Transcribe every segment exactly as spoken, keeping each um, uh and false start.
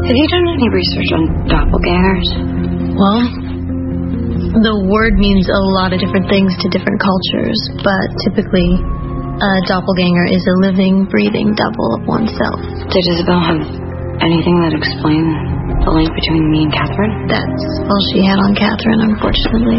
Have you done any research on doppelgangers? Well, the word means a lot of different things to different cultures, but typically a doppelganger is a living, breathing double of oneself. Did Isabel have anything that explained the link between me and Catherine? That's all she had on Catherine, unfortunately.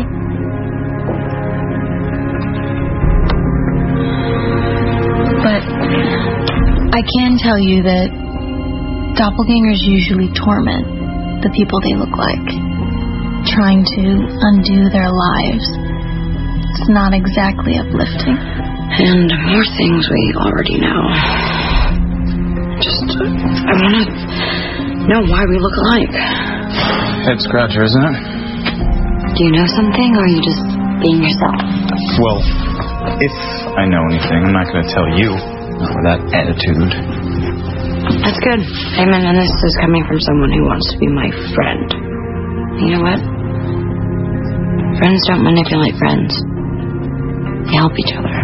But I can tell you that doppelgangers usually torment the people they look like, trying to undo their lives. It's not exactly uplifting. And more things we already know. Just, uh, I want to know why we look alike. Head scratcher, isn't it? Do you know something, or are you just being yourself? Well, if I know anything, I'm not going to tell you. Not with that attitude. That's good. Amen. And this is coming from someone who wants to be my friend. You know what? Friends don't manipulate friends. They help each other.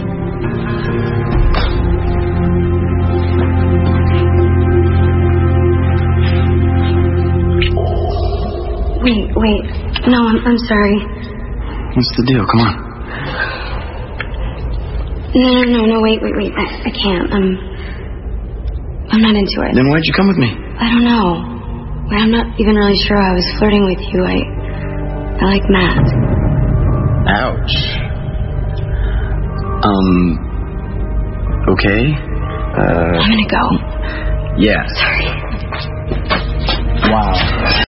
Wait, wait. No, I'm, I'm sorry. What's the deal? Come on. No, no, no, no, wait, wait, wait. I, I can't. I'm... I'm not into it. Then why'd you come with me? I don't know. Wait, I'm not even really sure I was flirting with you. I... I like Matt. Ouch. Um... Okay. Uh... I'm gonna go. Yeah. Sorry. Wow.